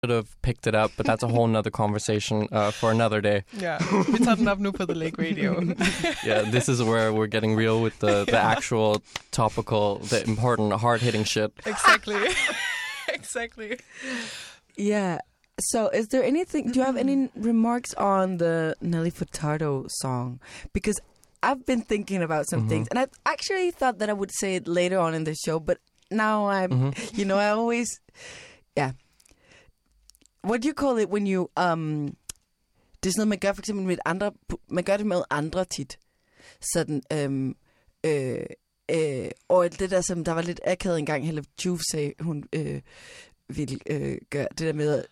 have picked it up, but that's a whole nother conversation for another day. Yeah, vi tager den op nu på The Lake Radio. Yeah, this is where we're getting real with the actual topical, the important, hard-hitting shit. Exactly. Yeah. So is there anything, do you have any remarks on the Nelly Furtado song? Because I've been thinking about some things, and I actually thought that I would say it later on in the show, but now I'm, I always, yeah. What do you call it when you, det er sådan noget, man gør for eksempel med andre, man gør det med andre tit. Sådan, og det der, som der var lidt akavet engang, Hella Juf sagde, hun ville gøre det der med,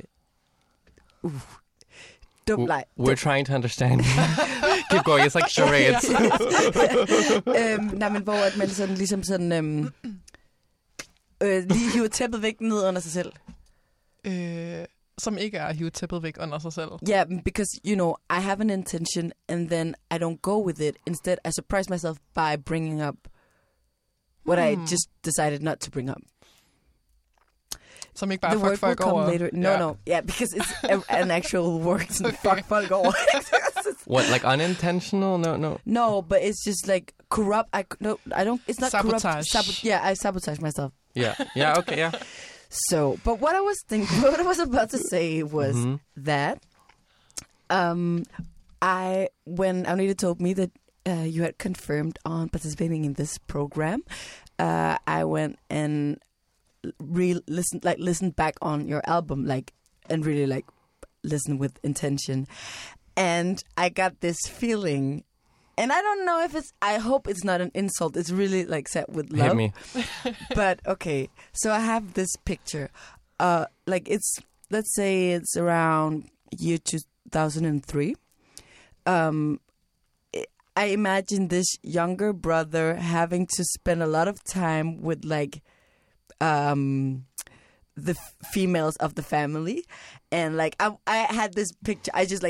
We're trying to understand. Keep going, it's like charades. Nej, men hvor at man sådan, ligesom sådan, lige hiver tæppet væk ned under sig selv. Som ikke er at hive tæppet væk under sig selv. Yeah, because, I have an intention, and then I don't go with it. Instead, I surprise myself by bringing up what I just decided not to bring up. Som ikke bare fuck folk over. Later. No. Yeah, because it's an actual word. Fuck folk over. What, like unintentional? No. No, but it's just like corrupt. I don't. It's not sabotage. Corrupt. I sabotage myself. Yeah. Okay. Yeah. So, but what I was about to say was that, when Agnete told me that you had confirmed on participating in this program, I went and listened back on your album, and really listen with intention, and I got this feeling. And I don't know if I hope it's not an insult. It's really said with love. Hit me. But okay, so I have this picture. Let's say it's around year 2003. I imagine this younger brother having to spend a lot of time with the females of the family, and I had this picture. I just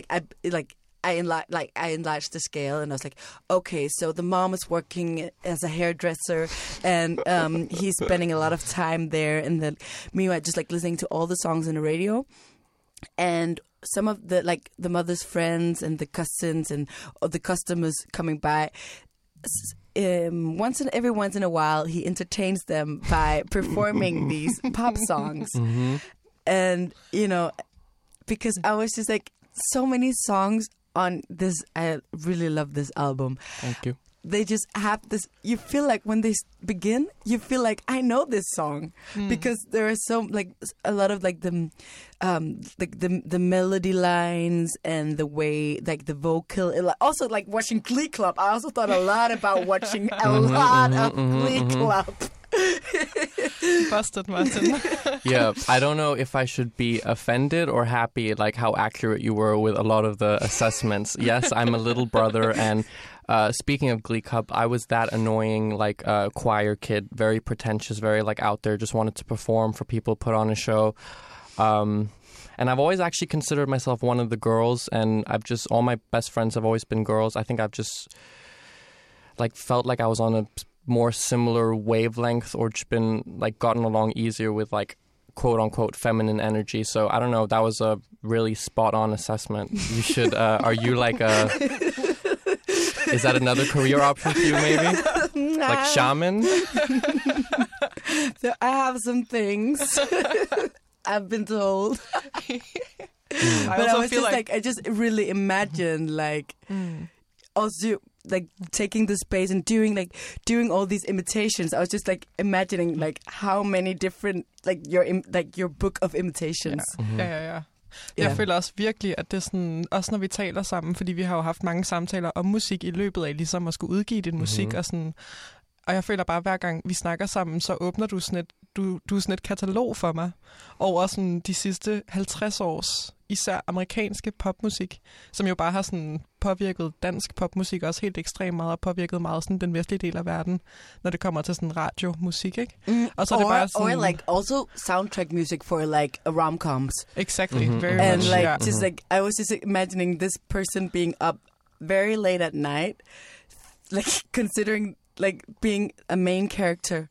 I enlarged the scale, and I was like, okay, so the mom is working as a hairdresser, and he's spending a lot of time there, and then meanwhile just listening to all the songs on the radio, and some of the mother's friends and the cousins and the customers coming by. Every once in a while, he entertains them by performing these pop songs, and because I was just so many songs on this. I really love this album. Thank you. They just have this. You feel like when they begin, you feel like I know this song because there are so a lot of the melody lines and the way the vocal. Also watching Glee Club. I also thought a lot about watching a lot of Glee Club. Busted, Martin. Yeah, I don't know if I should be offended or happy, how accurate you were with a lot of the assessments. Yes, I'm a little brother, and speaking of Glee Club, I was that annoying, choir kid, very pretentious, very out there, just wanted to perform for people, put on a show. And I've always actually considered myself one of the girls, and all my best friends have always been girls. I think I've just felt like I was on a more similar wavelength, or just been gotten along easier with quote unquote feminine energy. So I don't know, that was a really spot on assessment. You should are you is that another career option for you, maybe? Shaman? So I have some things I've been told. But I was just I just really imagined also taking the space and doing all these imitations. I was just imagining how many different your book of imitations. Ja. Jeg føler også virkelig, at det er sådan, også når vi taler sammen, fordi vi har jo haft mange samtaler om musik i løbet af ligesom at skulle udgive din musik og sådan. Og jeg føler bare, hver gang vi snakker sammen, så åbner du sådan du er sådan et katalog for mig over sådan de sidste 50 års, især amerikanske popmusik, som jo bare har sådan påvirket dansk popmusik også helt ekstremt meget, og påvirket meget sådan den vestlige del af verden, når det kommer til sådan radiomusik, ikke? Og så er det bare sådan, or also soundtrack music for rom-coms. Exactly, very and much. And just I was just imagining this person being up very late at night, considering being a main character,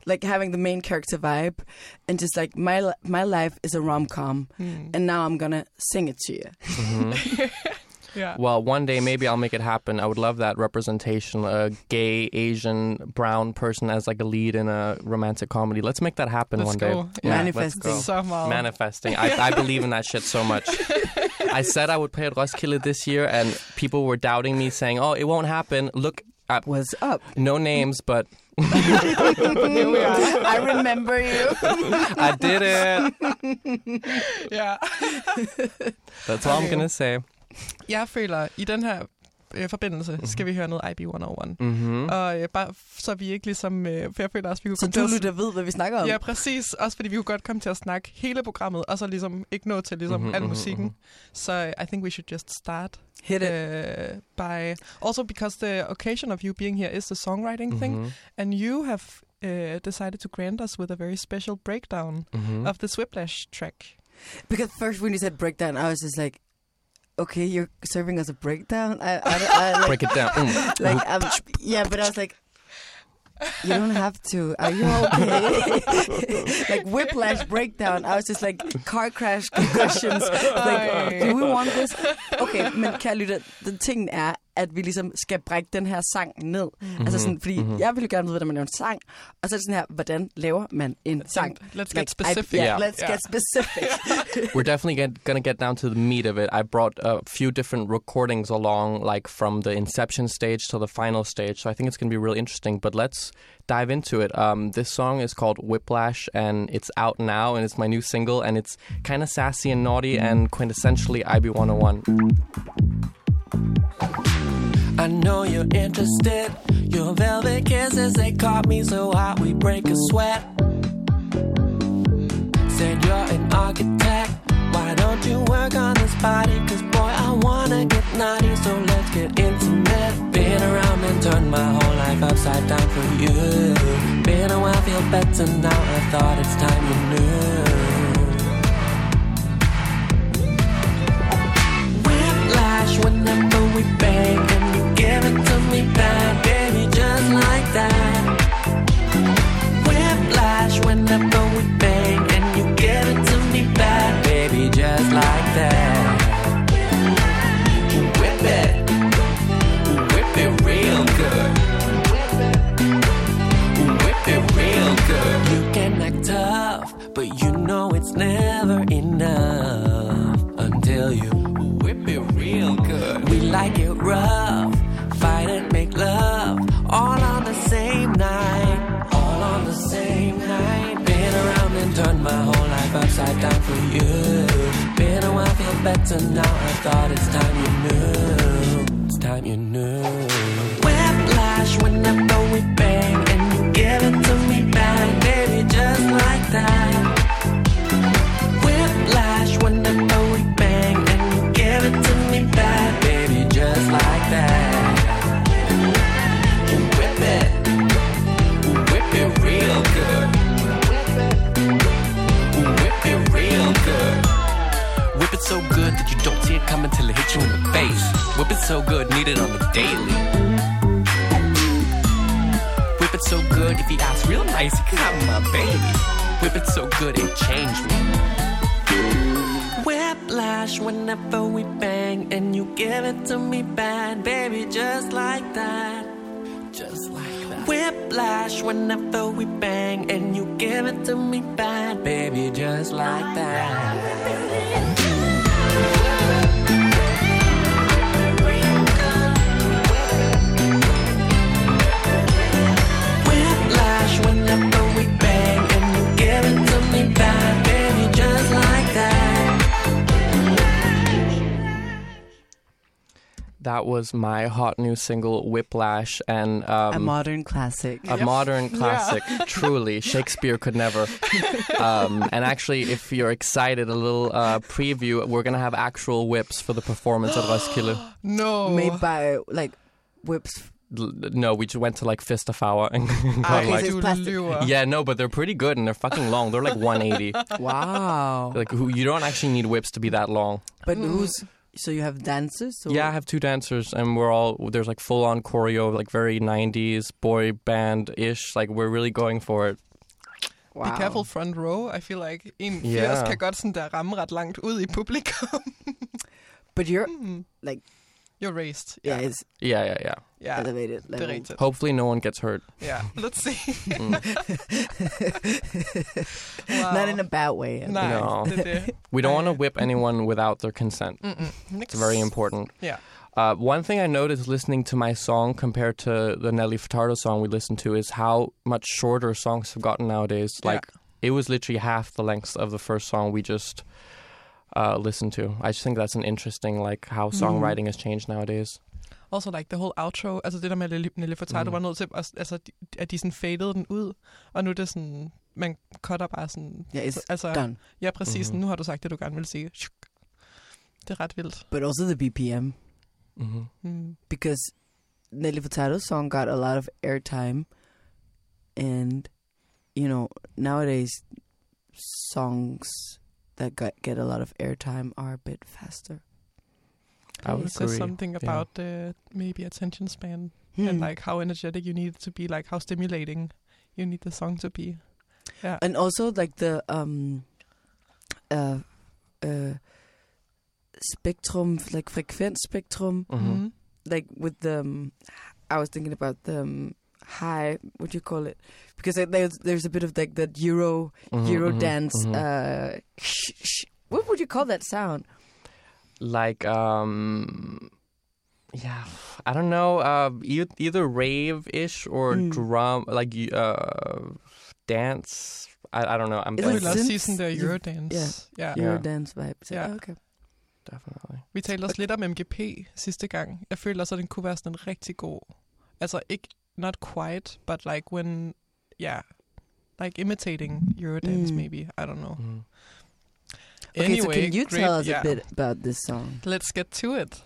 like having the main character vibe, and just like my life is a rom-com, and now I'm gonna sing it to you. Mm-hmm. Yeah. Well, one day maybe I'll make it happen. I would love that representation, a gay, Asian, brown person as like a lead in a romantic comedy. Let's make that happen Let's one go. day. Yeah. Manifesting. Så meget. Manifesting. I believe in that shit so much. I said I would play at Roskilde this year, and people were doubting me, saying, "Oh, it won't happen." Look, What's up? no names, but Here we are. I remember you. I did it. Ja. That's all I'm gonna say. Jeg føler, i den her forbindelse skal vi høre noget IB101. Mm-hmm. Og bare så vi ikke ligesom... for jeg føler også, vi kunne Så komme du til at... ved, hvad vi snakker om? Ja, præcis. Også fordi vi kunne godt komme til at snakke hele programmet, og så ligesom ikke nå til ligesom al musikken. Så I think we should just start. Hit it. By also because the occasion of you being here is the songwriting thing, and you have decided to grant us with a very special breakdown of the Whiplash track. Because first when you said breakdown, I was just like, okay, you're serving us a breakdown? I like, Break it down. like, yeah, but I was like, you don't have to. Are you okay? Like Whiplash breakdown. I was just like, car crash concussions. Like, do we want this? Okay, men kære lytter, den ting er, at vi ligesom skal brække den her sang ned. Altså sådan, fordi jeg vil jo gerne vide, hvordan man laver en sang. Og så er det sådan her, hvordan laver man en sang? Let's get specific. Let's get specific. We're definitely gonna get down to the meat of it. I brought a few different recordings along, like from the inception stage to the final stage. So I think it's gonna be really interesting. But let's dive into it. This song is called Whiplash, and it's out now, and it's my new single, and it's kind of sassy and naughty and quintessentially IB101. I know you're interested. Your velvet kisses, they caught me so hot we break a sweat. Said you're an architect. Why don't you work on this body? Cause boy, I wanna get naughty, so let's get intimate. Been around and turned my whole life upside down for you. Been a while, feel better now. I thought it's time you knew. Whiplash whenever we bang, and you give it to me bad, baby, just like that. Whiplash whenever we bang, and you give it to me bad, baby, just like that. Whip it real good. Whip it real good. You can act tough, but you know it's never enough until you whip it real good. We like it rough, fight and make love, all on the same night, all on the same night. Been around and turned my whole life upside down for you. Been a while, feel better now. I thought it's time you knew. It's time you knew. Whiplash whenever we bang, and you give it to me back, baby, just like that. Whiplash whenever we bang, and you give it to me back, baby, just like that. Whip it real good. Whip it real good. Whip it so good that you don't see it coming till it hits you in the face. Whip it so good, need it on the daily. Whip it so good, if he asks real nice, you can have my baby. Whip it so good, it changed me. Whiplash whenever we bang, and you give it to me bad, baby, just like that. Just like that. Whiplash whenever we bang, and you give it to me bad, baby, just like that. Whiplash whenever we bang, and you give it to me bad, baby, just like that. That was my hot new single, Whiplash, and a modern classic. A modern classic, truly. Shakespeare could never. And actually, if you're excited, a little preview, we're going to have actual whips for the performance at Roskilde. No. Made by, like, whips. No, we just went to, like, Fistafauer and got, like... Yeah, no, but they're pretty good, and they're fucking long. They're, like, 180. Wow. Like, you don't actually need whips to be that long. But who's... So you have dancers? Or? Yeah, I have two dancers, and there's like full-on choreo, like very 90s boy band-ish. Like, we're really going for it. Wow. Be careful front row. I feel like 1,80 kan godt sådan der ramme ret langt ud i publikum. But you're like... You're raised. Yeah, it's Yeah. elevated Det er level. rigtigt. Hopefully no one gets hurt. Yeah, let's see. Not in a bad way. Nej, No. det er det. We don't want to whip anyone without their consent. It's very important. Yeah. One thing I noticed listening to my song compared to the Nelly Furtado song we listened to is how much shorter songs have gotten nowadays. Like, it was literally half the length of the first song we just listened to. I just think that's an interesting, like, how songwriting has changed nowadays. Also like the whole outro, altså det der med Nelly Furtado var nødt til, altså at de sådan fadede den ud, og nu er det sådan, man cutter bare sådan. Yeah, it's altså, done. Ja, præcis. Nu har du sagt det, du gerne vil sige. Det er ret vildt. But also the BPM. Because Nelly Furtado's song got a lot of airtime, and you know, nowadays songs that get a lot of airtime are a bit faster. I would It says agree. something about maybe attention span and like how energetic you need it to be, like how stimulating you need the song to be. Yeah. And also like the spectrum, like frequenz spectrum, like with the I was thinking about the high, what do you call it? Because there's a bit of like that Euro dance. What would you call that sound? Like, I don't know, either rave-ish or drum, like dance. I don't know. Is Jeg it vil også synth? sige sådan der Eurodance. Yeah. Eurodance vibes. Yeah. Yeah, okay. Definitely. Vi talte også lidt om MGP sidste gang. Jeg føler også, at den kunne være sådan en rigtig god... Altså ikke... Not quite, but like when... Yeah. Like imitating Eurodance, maybe. I don't know. Okay, Anyway, so can you great, tell us a bit about this song? Let's get to it.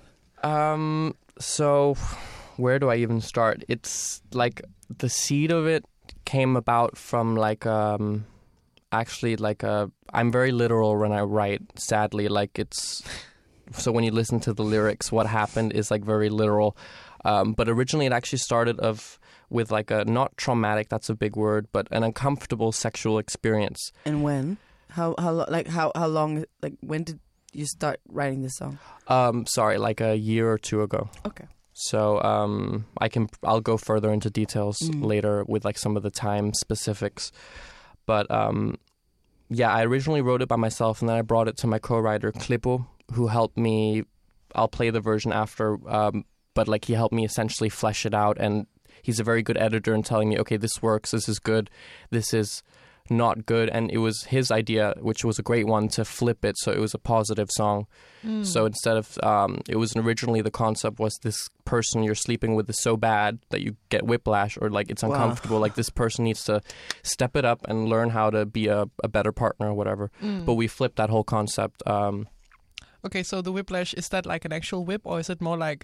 So where do I even start? It's like the seed of it came about from like actually like I'm very literal when I write, sadly. Like it's so when you listen to the lyrics, what happened is like very literal. But originally it actually started with like a not traumatic, that's a big word, but an uncomfortable sexual experience. And when? How long? Like when did you start writing this song? Sorry, like a year or two ago. Okay. So I'll go further into details later with like some of the time specifics. But I originally wrote it by myself, and then I brought it to my co-writer Klippo, who helped me. I'll play the version after, but like he helped me essentially flesh it out, and he's a very good editor in telling me, okay, this works, this is good, this is not good. And it was his idea, which was a great one, to flip it so it was a positive song. So instead of it was originally, the concept was this person you're sleeping with is so bad that you get whiplash, or like it's uncomfortable. Like this person needs to step it up and learn how to be a better partner or whatever. But we flipped that whole concept. Okay, so the whiplash, is that like an actual whip, or is it more like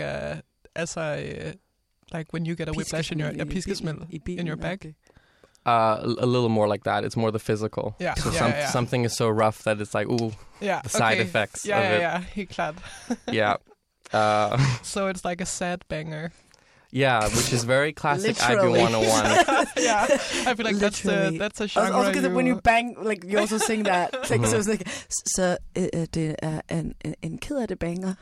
like when you get a whiplash in your piskesmæld in your back? Okay. A little more like that. It's more the physical. Yeah. So Yeah. something is so rough that it's like, ooh, Yeah. the side effects of it. Yeah, helt klart. Yeah. So it's like a sad banger. Yeah, which is very classic IB Literally. 101. Yeah, I feel like Literally. that's a genre. Also, because when you bang, like you also sing that. It's like, so it's like, så det er en ked af det banger.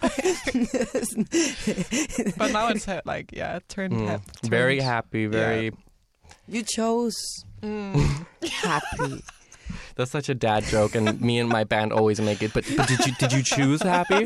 But now it's like, turned Very happy, very... You chose happy. That's such a dad joke, and me and my band always make it. But did you choose happy?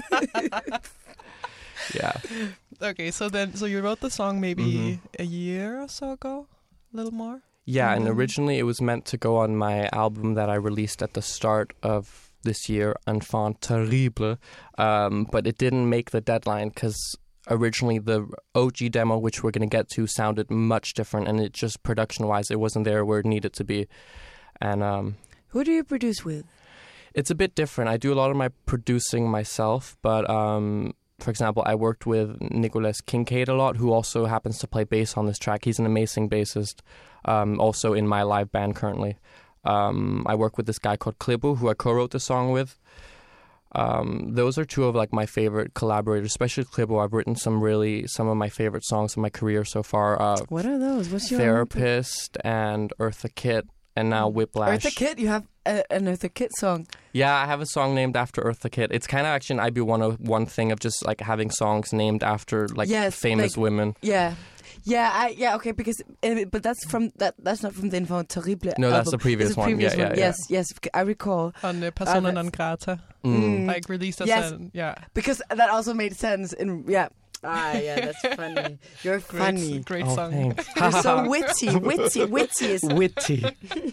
Yeah. Okay, so you wrote the song maybe a year or so ago, a little more. Yeah, and originally it was meant to go on my album that I released at the start of this year, Enfant Terrible, but it didn't make the deadline because originally the OG demo, which we're going to get to, sounded much different, and it just production-wise, it wasn't there where it needed to be. And Who do you produce with? it's a bit different. I do a lot of my producing myself, but for example, I worked with Nicholas Kincaid a lot, who also happens to play bass on this track. He's an amazing bassist, also in my live band currently. I work with this guy called Klippo, who I co-wrote the song with. Those are two of like my favorite collaborators, especially Klippo. I've written some of my favorite songs in my career so far. What are those? What's your Therapist and Eartha Kitt. and now Whiplash. Eartha Kitt, you have an Eartha Kitt song. Yeah, I have a song named after Eartha Kitt. It's kind of actually an IB101 thing of just like having songs named after like famous women. Yeah. Okay, because but that's from that's not from the Enfant Terrible. No, album. that's the previous one. Yeah. Yes, I recall. On Persona non grata, like released as because that also made sense in that's funny. You're funny. Great song. You're so witty.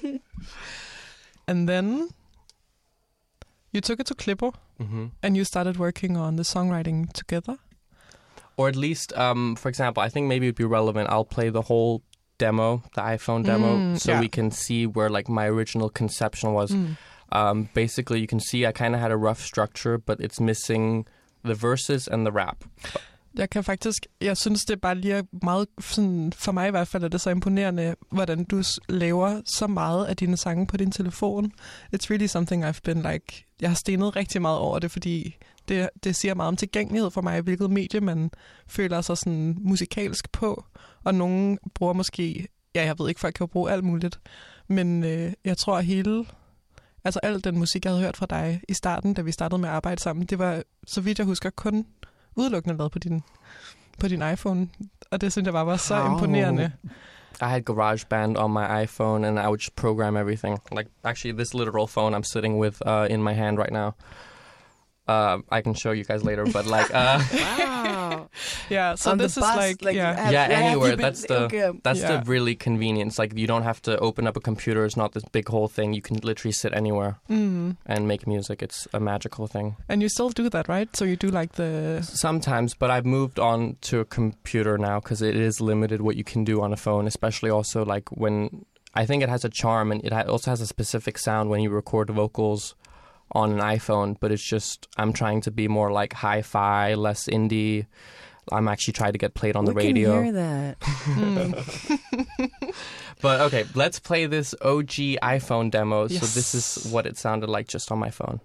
And then you took it to Klippo, and you started working on the songwriting together. Or at least, for example, I think maybe it'd be relevant. I'll play the whole demo, the iPhone demo, so we can see where like my original conception was. Basically, you can see I kind of had a rough structure, but it's missing the verses and the rap. Jeg synes, det bare lige er meget, sådan, for mig i hvert fald er det så imponerende, hvordan du laver så meget af dine sange på din telefon. It's really something I've been like, jeg har stenet rigtig meget over det, fordi det siger meget om tilgængelighed for mig, hvilket medie man føler sig sådan musikalsk på. Og nogen bruger måske, jeg ved ikke, folk kan jo bruge alt muligt, men jeg tror al den musik, jeg havde hørt fra dig i starten, da vi startede med at arbejde sammen, det var, så vidt jeg husker, kun udelukkende lavet på din iPhone, og det synes jeg bare var så imponerende. I had GarageBand on my iPhone, and I would just program everything. Like, actually, this literal phone I'm sitting with in my hand right now. I can show you guys later, but like, wow. Yeah. So on this the bus, is like, anywhere. That's the really convenience. Like, you don't have to open up a computer. It's not this big whole thing. You can literally sit anywhere and make music. It's a magical thing. And you still do that, right? So you do like sometimes, but I've moved on to a computer now because it is limited what you can do on a phone, especially also like when I think it has a charm, and it also has a specific sound when you record vocals on an iPhone, but it's just, I'm trying to be more like hi-fi, less indie. I'm actually trying to get played on the radio. We can hear that. But okay, let's play this OG iPhone demo. Yes. So this is what it sounded like just on my phone.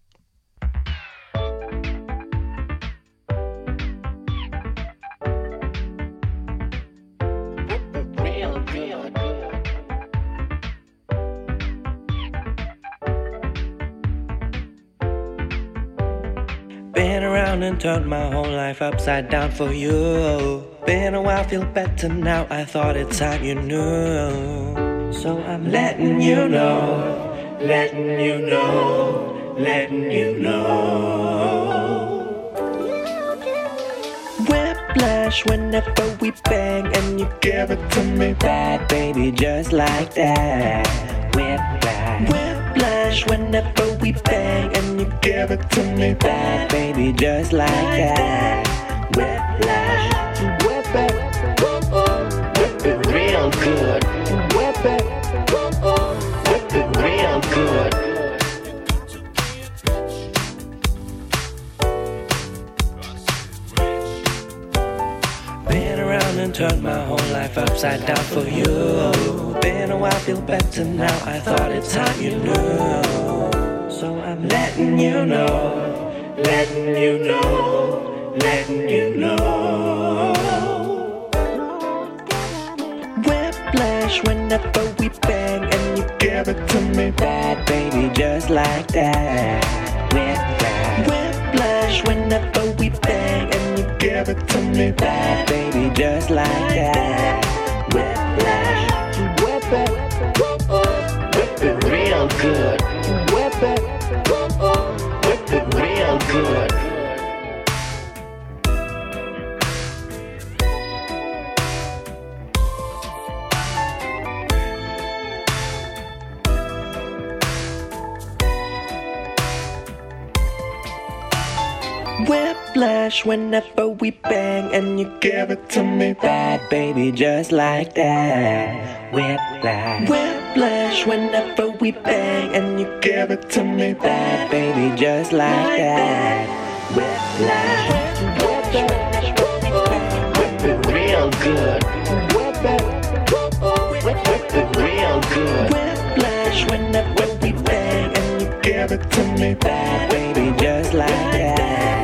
Been around and turned my whole life upside down for you. Been a while, feel better now. I thought it's time you knew. So I'm letting you know, letting you know, letting you know. Whiplash whenever we bang and you give it to me bad, baby, just like that. Whiplash. Whiplash whenever we bang and you give it to me bad, baby, just like that. Whiplash. Whip it, whip it real good. Whip it, whip it real good. Been around and turned my whole life upside down for you. Been a while, feel better now. I thought it's time you knew. So I'm letting you know, letting you know, letting you know. Whiplash whenever we bang and you give it to me bad, baby, just like that. Whiplash. Whiplash whenever we bang and you give it to me bad, baby, just like that. Whiplash. Whip it, whip it real good. Whip it, whip it real good. Whiplash whenever we bang and you give it to me bad, baby, just like that. Whiplash. Whiplash whenever we bang and you give it to me bad, baby, just like that. Whiplash. Whip it real good. Whip it real good. Whiplash whenever we bang and you give it to me bad, baby, just like that.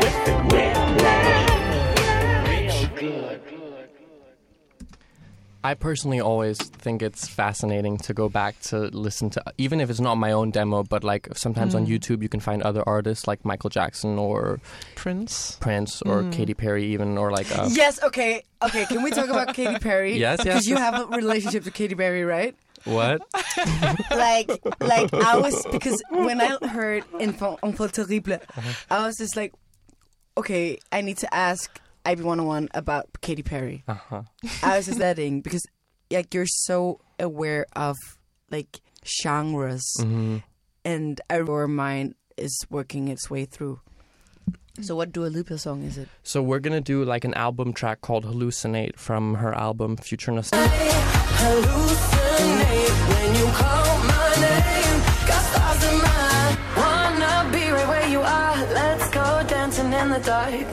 I personally always think it's fascinating to go back to listen to, even if it's not my own demo, but like sometimes on YouTube you can find other artists like Michael Jackson or Prince or Katy Perry even, or like... Yes, okay. Can we talk about Katy Perry? Yes. Because you have a relationship to Katy Perry, right? What? like I was, because when I heard Enfant Terrible, I was just like, okay, I need to ask IB101 about Katy Perry. I was just letting, because like you're so aware of like genres, and your mind is working its way through. So what Dua Lipa song is it? So we're gonna do like an album track called Hallucinate from her album Future Nostalgia. Hallucinate when you call my name. Got stars in mind. Wanna be right where you are. Let's go dancing in the dark.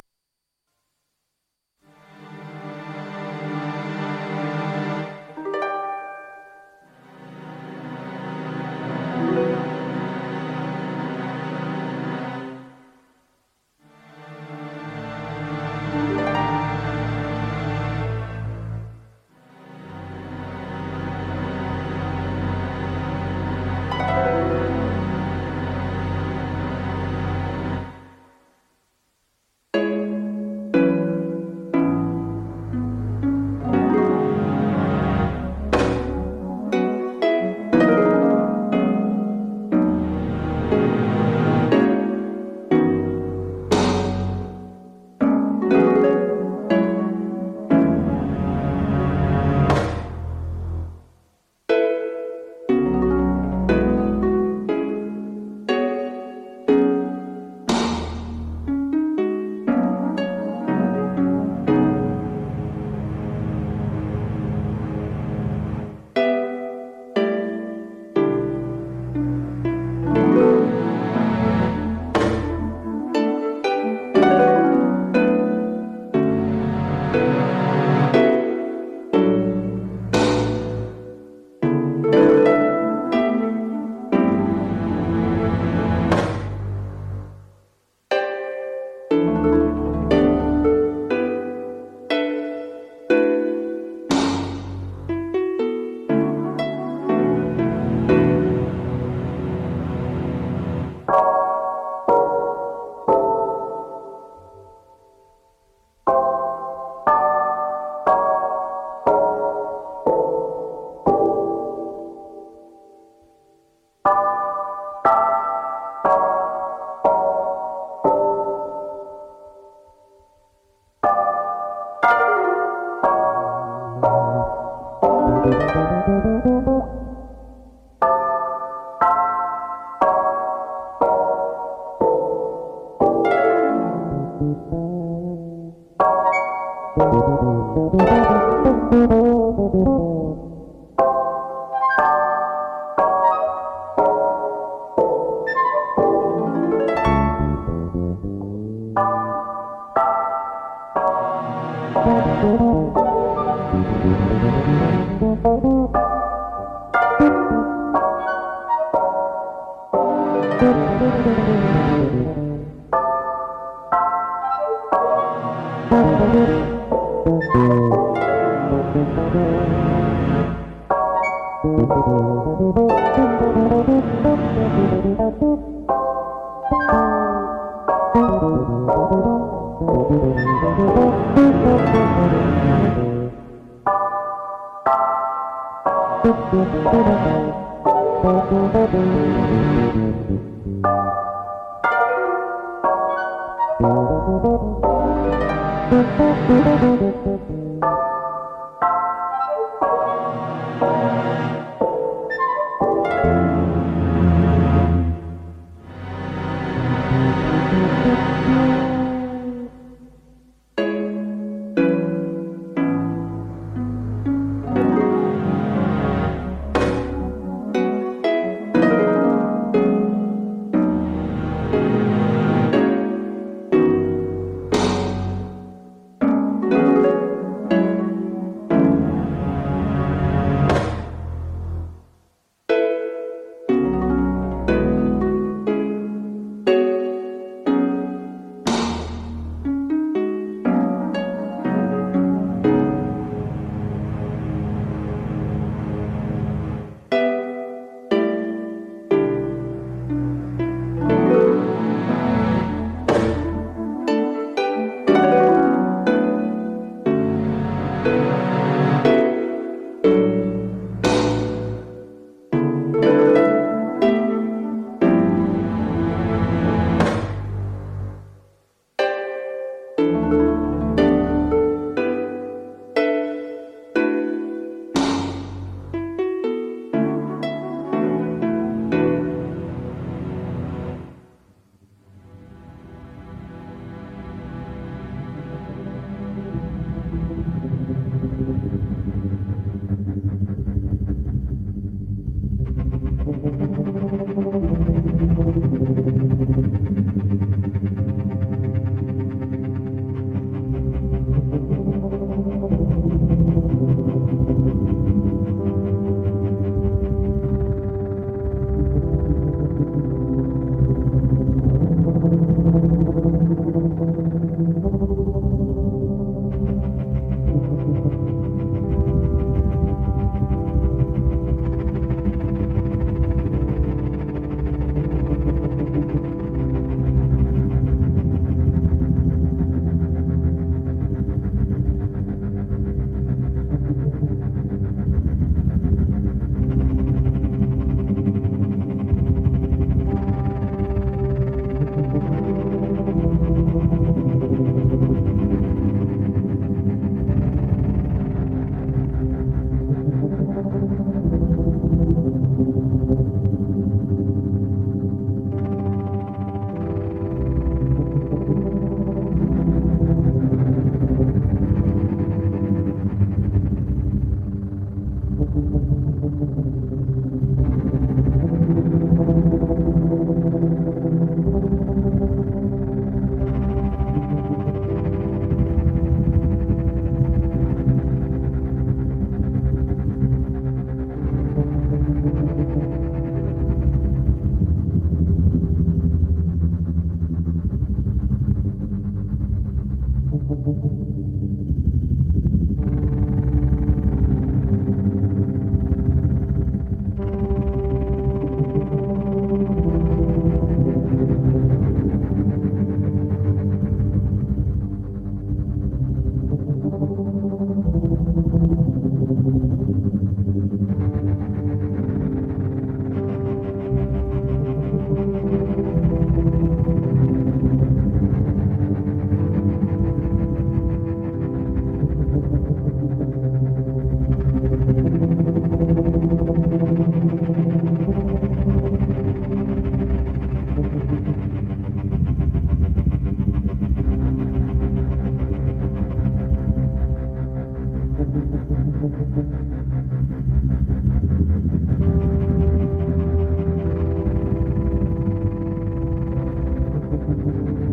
you.